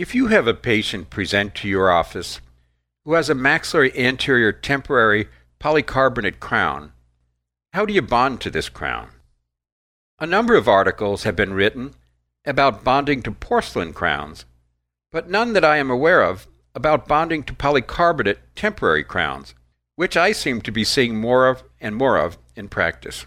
If you have a patient present to your office who has a maxillary anterior temporary polycarbonate crown, how do you bond to this crown? A number of articles have been written about bonding to porcelain crowns, but none that I am aware of about bonding to polycarbonate temporary crowns, which I seem to be seeing more of and more of in practice.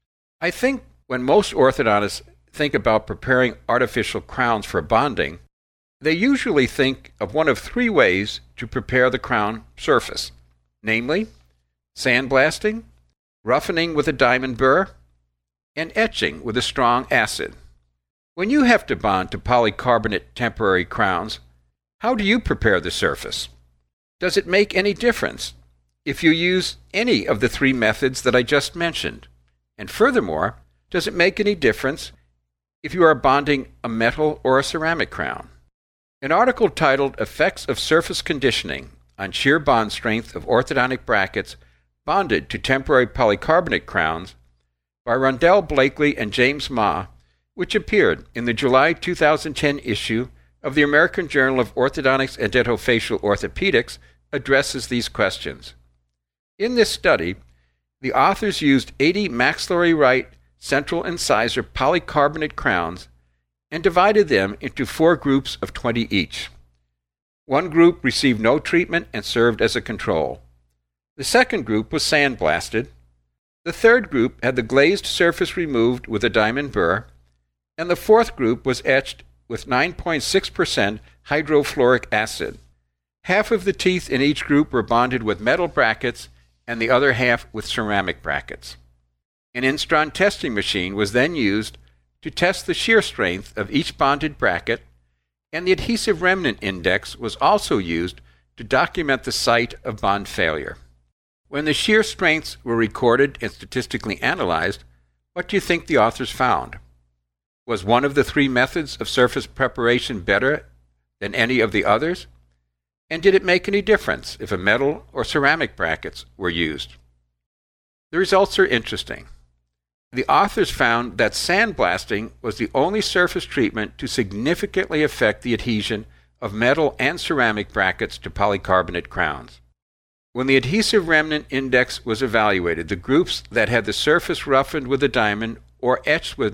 I think when most orthodontists think about preparing artificial crowns for bonding, they usually think of one of three ways to prepare the crown surface, namely sandblasting, roughening with a diamond burr, and etching with a strong acid. When you have to bond to polycarbonate temporary crowns, how do you prepare the surface? Does it make any difference if you use any of the three methods that I just mentioned? And furthermore, does it make any difference if you are bonding a metal or a ceramic crown? An article titled Effects of Surface Conditioning on Shear Bond Strength of Orthodontic Brackets Bonded to Temporary Polycarbonate Crowns by Rondell Blakely and James Ma, which appeared in the July 2010 issue of the American Journal of Orthodontics and Dentofacial Orthopedics, addresses these questions. In this study, the authors used 80 maxillary right central incisor polycarbonate crowns and divided them into 4 groups of 20 each. One group received no treatment and served as a control. The second group was sandblasted. The third group had the glazed surface removed with a diamond burr, and the fourth group was etched with 9.6% hydrofluoric acid. Half of the teeth in each group were bonded with metal brackets and the other half with ceramic brackets. An Instron testing machine was then used to test the shear strength of each bonded bracket, and the adhesive remnant index was also used to document the site of bond failure. When the shear strengths were recorded and statistically analyzed, what do you think the authors found? Was one of the three methods of surface preparation better than any of the others? And did it make any difference if a metal or ceramic brackets were used? The results are interesting. The authors found that sandblasting was the only surface treatment to significantly affect the adhesion of metal and ceramic brackets to polycarbonate crowns. When the adhesive remnant index was evaluated, the groups that had the surface roughened with a diamond or etched with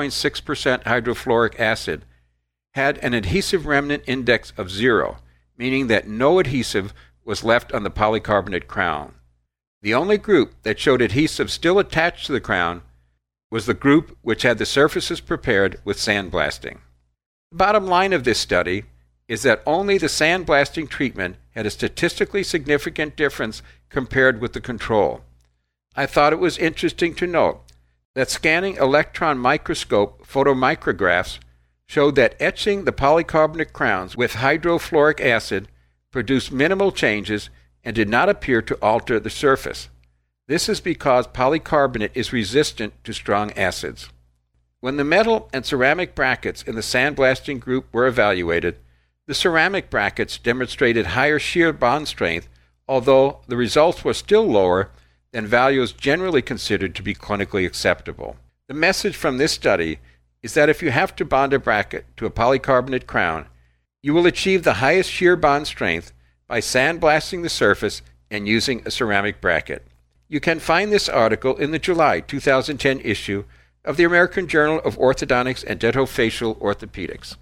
9.6% hydrofluoric acid had an adhesive remnant index of 0, meaning that no adhesive was left on the polycarbonate crown. The only group that showed adhesive still attached to the crown was the group which had the surfaces prepared with sandblasting. The bottom line of this study is that only the sandblasting treatment had a statistically significant difference compared with the control. I thought it was interesting to note that scanning electron microscope photomicrographs showed that etching the polycarbonate crowns with hydrofluoric acid produced minimal changes and did not appear to alter the surface. This is because polycarbonate is resistant to strong acids. When the metal and ceramic brackets in the sandblasting group were evaluated, the ceramic brackets demonstrated higher shear bond strength, although the results were still lower than values generally considered to be clinically acceptable. The message from this study is that if you have to bond a bracket to a polycarbonate crown, you will achieve the highest shear bond strength by sandblasting the surface and using a ceramic bracket. You can find this article in the July 2010 issue of the American Journal of Orthodontics and Dentofacial Orthopedics.